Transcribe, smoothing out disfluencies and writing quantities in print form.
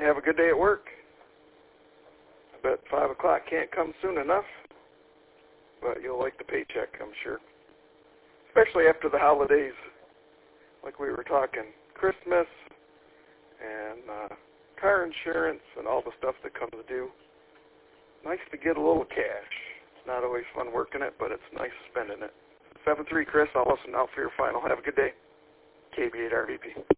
have a good day at work. I bet 5 o'clock can't come soon enough, but you'll like the paycheck, I'm sure. Especially after the holidays, like we were talking, Christmas and car insurance and all the stuff that comes due. Nice to get a little cash. It's not always fun working it, but it's nice spending it. 7-3, Chris. I'll listen out for your final. Have a good day. KB8RVP.